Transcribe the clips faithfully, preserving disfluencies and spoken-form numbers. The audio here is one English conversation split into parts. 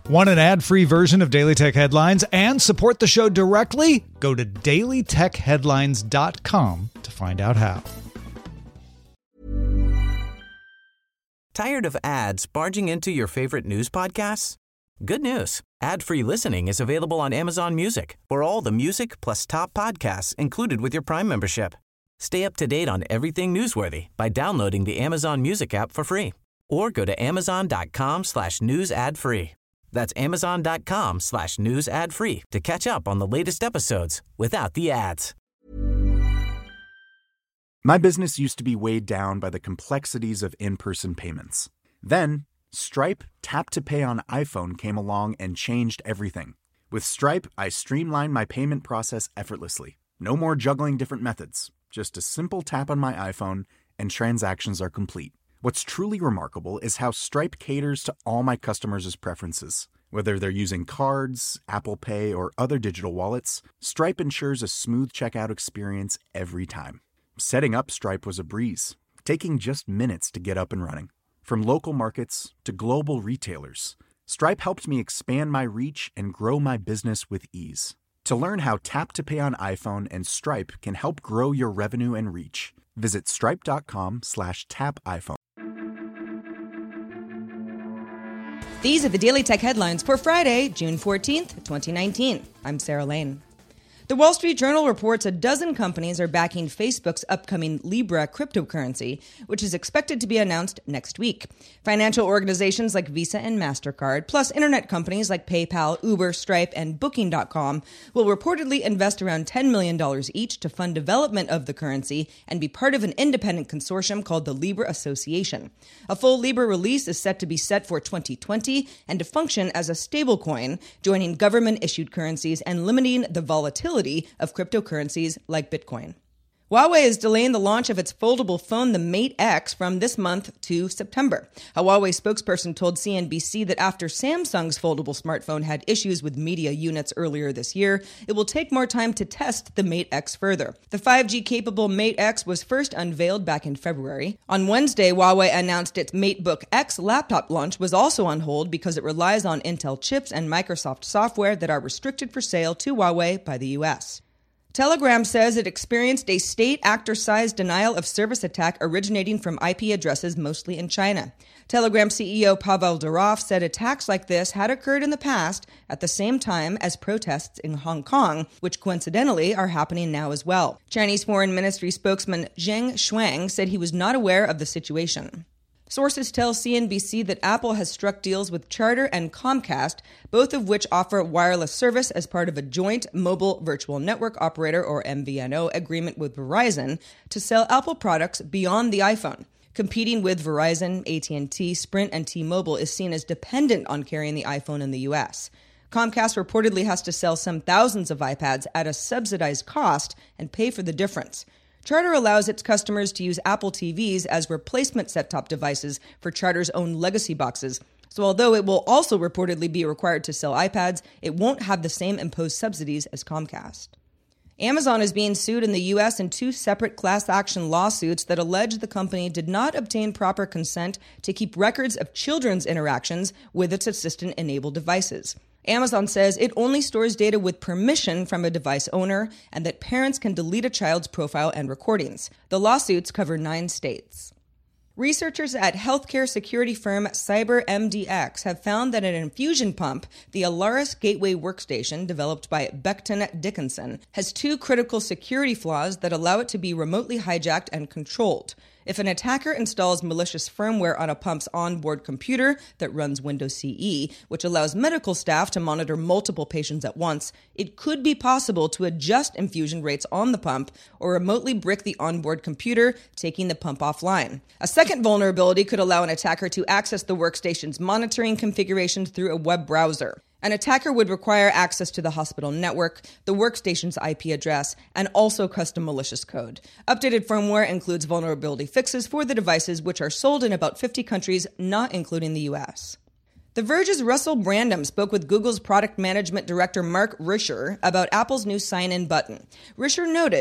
Want an ad-free version of Daily Tech Headlines and support the show directly? Go to daily tech headlines dot com to find out how. Tired of ads barging into your favorite news podcasts? Good news. Ad-free listening is available on Amazon Music for all the music plus top podcasts included with your Prime membership. Stay up to date on everything newsworthy by downloading the Amazon Music app for free or go to amazon.com slash news ad free. That's amazon.com slash news ad free to catch up on the latest episodes without the ads. My business used to be weighed down by the complexities of in-person payments. Then, Stripe Tap to Pay on iPhone came along and changed everything. With Stripe, I streamlined my payment process effortlessly. No more juggling different methods. Just a simple tap on my iPhone and transactions are complete. What's truly remarkable is how Stripe caters to all my customers' preferences. Whether they're using cards, Apple Pay, or other digital wallets, Stripe ensures a smooth checkout experience every time. Setting up Stripe was a breeze, taking just minutes to get up and running. From local markets to global retailers, Stripe helped me expand my reach and grow my business with ease. To learn how Tap to Pay on iPhone and Stripe can help grow your revenue and reach, visit stripe.com slash tap iPhone. These are the Daily Tech Headlines for Friday, June fourteenth, twenty nineteen. I'm Sarah Lane. The Wall Street Journal reports a dozen companies are backing Facebook's upcoming Libra cryptocurrency, which is expected to be announced next week. Financial organizations like Visa and MasterCard, plus internet companies like PayPal, Uber, Stripe, and Booking dot com will reportedly invest around ten million dollars each to fund development of the currency and be part of an independent consortium called the Libra Association. A full Libra release is set to be set for twenty twenty and to function as a stablecoin, joining government-issued currencies and limiting the volatility of cryptocurrencies like Bitcoin. Huawei is delaying the launch of its foldable phone, the Mate X, from this month to September. A Huawei spokesperson told C N B C that after Samsung's foldable smartphone had issues with media units earlier this year, it will take more time to test the Mate X further. The five G-capable Mate X was first unveiled back in February. On Wednesday, Huawei announced its MateBook X laptop launch was also on hold because it relies on Intel chips and Microsoft software that are restricted for sale to Huawei by the U S. Telegram says it experienced a state actor-sized denial of service attack originating from I P addresses mostly in China. Telegram C E O Pavel Durov said attacks like this had occurred in the past at the same time as protests in Hong Kong, which coincidentally are happening now as well. Chinese Foreign Ministry spokesman Zheng Shuang said he was not aware of the situation. Sources tell C N B C that Apple has struck deals with Charter and Comcast, both of which offer wireless service as part of a joint mobile virtual network operator, or M V N O, agreement with Verizon to sell Apple products beyond the iPhone. Competing with Verizon, A T and T, Sprint, and T-Mobile is seen as dependent on carrying the iPhone in the U S. Comcast reportedly has to sell some thousands of iPads at a subsidized cost and pay for the difference. Charter allows its customers to use Apple T Vs as replacement set-top devices for Charter's own legacy boxes. So although it will also reportedly be required to sell iPads, it won't have the same imposed subsidies as Comcast. Amazon is being sued in the U S in two separate class action lawsuits that allege the company did not obtain proper consent to keep records of children's interactions with its assistant-enabled devices. Amazon says it only stores data with permission from a device owner and that parents can delete a child's profile and recordings. The lawsuits cover nine states. Researchers at healthcare security firm CyberMDX have found that an infusion pump, the Alaris Gateway Workstation, developed by Becton Dickinson, has two critical security flaws that allow it to be remotely hijacked and controlled. If an attacker installs malicious firmware on a pump's onboard computer that runs Windows C E, which allows medical staff to monitor multiple patients at once, it could be possible to adjust infusion rates on the pump or remotely brick the onboard computer, taking the pump offline. A second vulnerability could allow an attacker to access the workstation's monitoring configurations through a web browser. An attacker would require access to the hospital network, the workstation's I P address, and also custom malicious code. Updated firmware includes vulnerability fixes for the devices, which are sold in about fifty countries, not including the U S. The Verge's Russell Brandom spoke with Google's product management director Mark Risher about Apple's new sign-in button. Risher noted,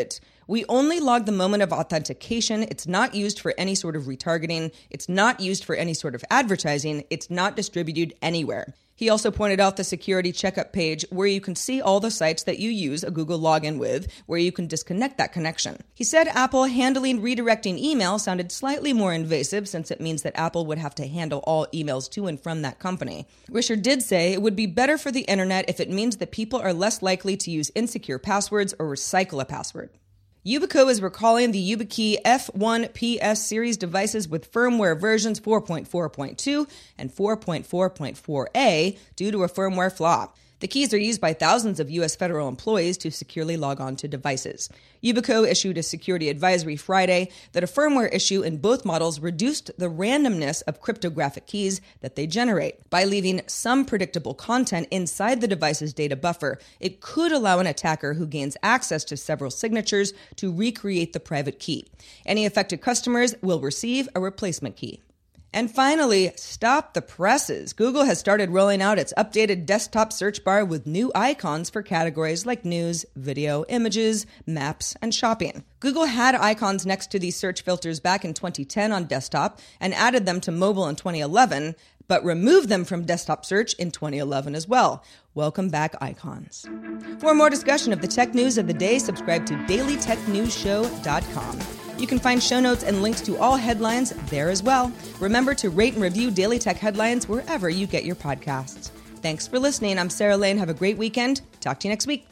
We only log the moment of authentication. It's not used for any sort of retargeting. It's not used for any sort of advertising. It's not distributed anywhere. He also pointed out the security checkup page where you can see all the sites that you use a Google login with, where you can disconnect that connection. He said Apple handling redirecting email sounded slightly more invasive since it means that Apple would have to handle all emails to and from that company. Risher did say it would be better for the internet if it means that people are less likely to use insecure passwords or recycle a password. Yubico is recalling the YubiKey F one P S series devices with firmware versions four point four point two and four point four point four A due to a firmware flaw. The keys are used by thousands of U S federal employees to securely log on to devices. Yubico issued a security advisory Friday that a firmware issue in both models reduced the randomness of cryptographic keys that they generate. By leaving some predictable content inside the device's data buffer, it could allow an attacker who gains access to several signatures to recreate the private key. Any affected customers will receive a replacement key. And finally, stop the presses. Google has started rolling out its updated desktop search bar with new icons for categories like news, video, images, maps, and shopping. Google had icons next to these search filters back in twenty ten on desktop and added them to mobile in twenty eleven, but removed them from desktop search in twenty eleven as well. Welcome back, icons. For more discussion of the tech news of the day, subscribe to daily tech news show dot com. You can find show notes and links to all headlines there as well. Remember to rate and review Daily Tech Headlines wherever you get your podcasts. Thanks for listening. I'm Sarah Lane. Have a great weekend. Talk to you next week.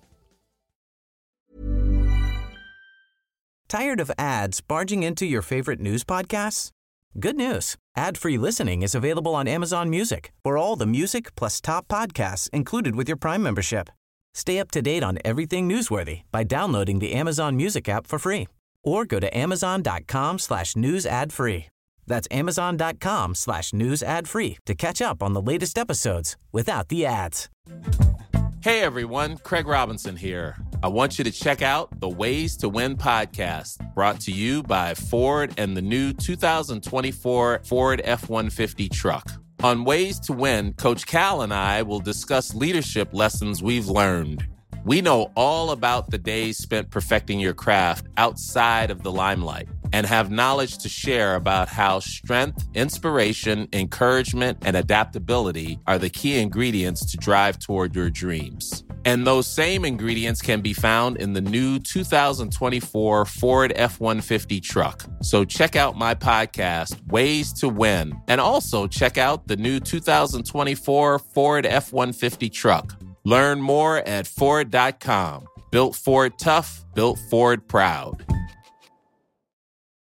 Tired of ads barging into your favorite news podcasts? Good news. Ad-free listening is available on Amazon Music for all the music plus top podcasts included with your Prime membership. Stay up to date on everything newsworthy by downloading the Amazon Music app for free. Or go to amazon.com slash news ad free. That's amazon.com slash news ad free to catch up on the latest episodes without the ads. Hey everyone, Craig Robinson here. I want you to check out the Ways to Win podcast, brought to you by Ford and the new two thousand twenty-four Ford F one fifty truck. On Ways to Win, Coach Cal and I will discuss leadership lessons we've learned. We know all about the days spent perfecting your craft outside of the limelight and have knowledge to share about how strength, inspiration, encouragement, and adaptability are the key ingredients to drive toward your dreams. And those same ingredients can be found in the new two thousand twenty-four Ford F one fifty truck. So check out my podcast, Ways to Win, and also check out the new two thousand twenty-four Ford F one fifty truck. Learn more at Ford dot com. Built Ford tough, built Ford proud.